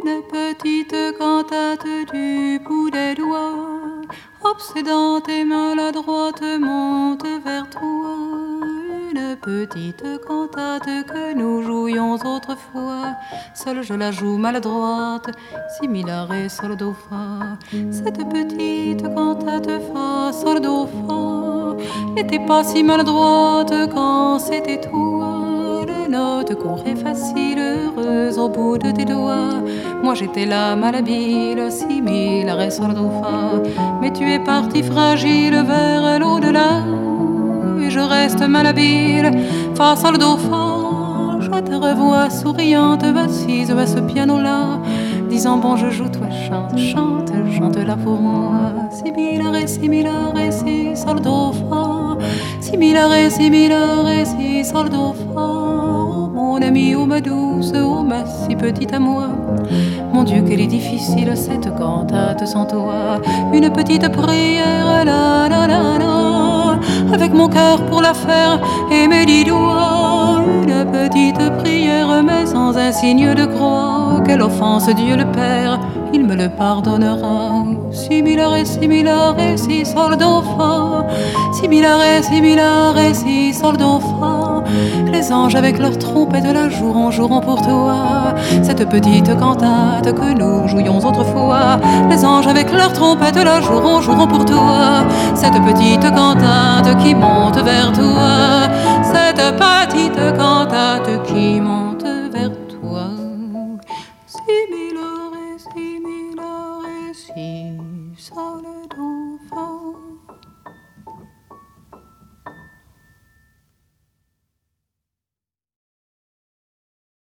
Une petite cantate du bout des doigts, obsédante et maladroite, monte vers toi. Une petite cantate que nous jouions autrefois. Seule je la joue maladroite, si mi la ré sol do fa. Cette petite cantate fa sol do fa n'était pas si maladroite quand c'était toi. Les notes qu'on ré facile, heureuse au bout de tes doigts. Moi j'étais là malhabile, si mi la ré sol do fa. Mais tu es parti fragile vers l'au-delà. Et je reste malhabile, fa sol do fa. Je te revois souriante, assise à ce piano-là, disant bon je joue, toi chante, chante, chante là pour moi. Si mi la ré, si mi la ré, si sol do fa. Si mi la ré, si mi la ré, si sol do fa. Oh, mon ami, oh ma douce, oh ma si petite à moi. Mon Dieu, qu'elle est difficile cette cantate sans toi. Une petite prière, la la la la, avec mon cœur pour la faire et mes 10 doigts. Une petite prière mais sans un signe de croix. Quelle offense Dieu le Père, il me le pardonnera. Si mi la ré, si mi la ré, si sol do fa. Si mi la ré, si mi la ré, si sol do fa. Les anges avec leurs trompettes la joueront, joueront pour toi. Cette petite cantate que nous jouions autrefois. Les anges avec leurs trompettes la joueront, joueront pour toi. Cette petite cantate qui monte vers toi. Cette petite cantate qui monte